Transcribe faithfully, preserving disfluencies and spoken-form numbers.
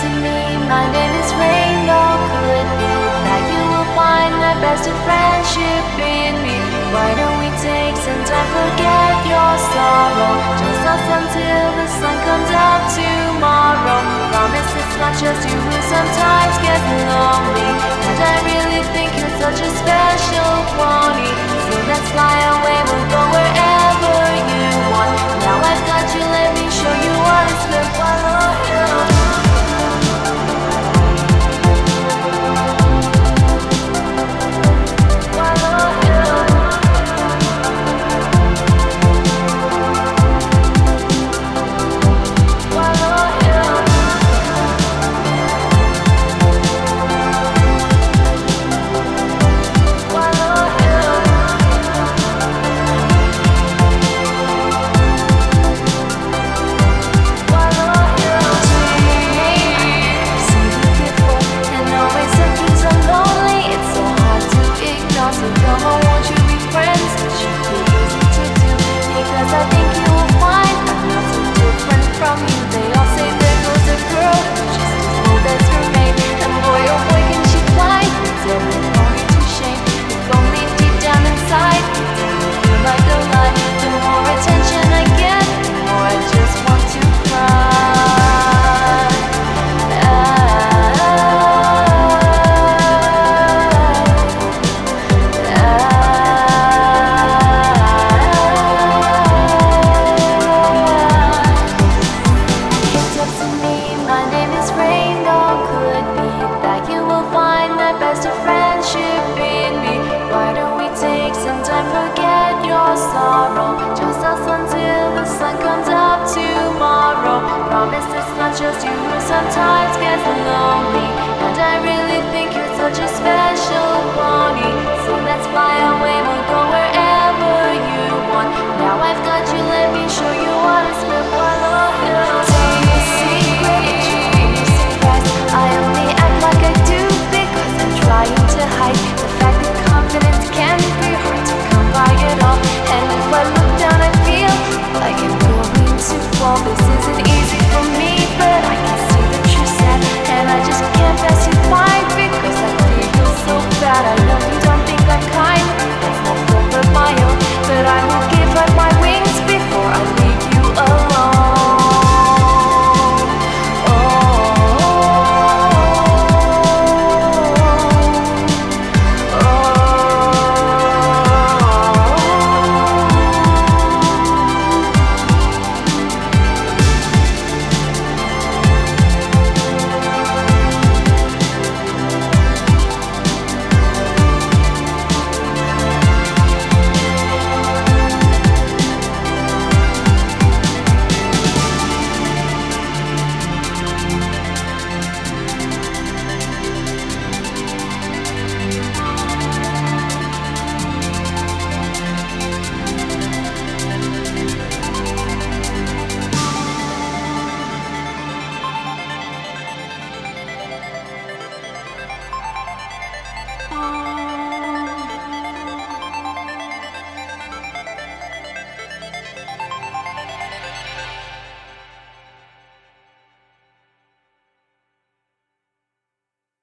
to me, my name is Rainbow. Could be that you will find the best of friendship in me. Why don't we take some time, forget your sorrow? Just us until the sun comes up tomorrow. Promise it's not just you who sometimes gets lonely, and I really think you're such a special pony. So let's fly away, we'll go wherever you want. Now I've got you, let me show you what it's good for. Just you who sometimes gets lonely, and I really think you're such a special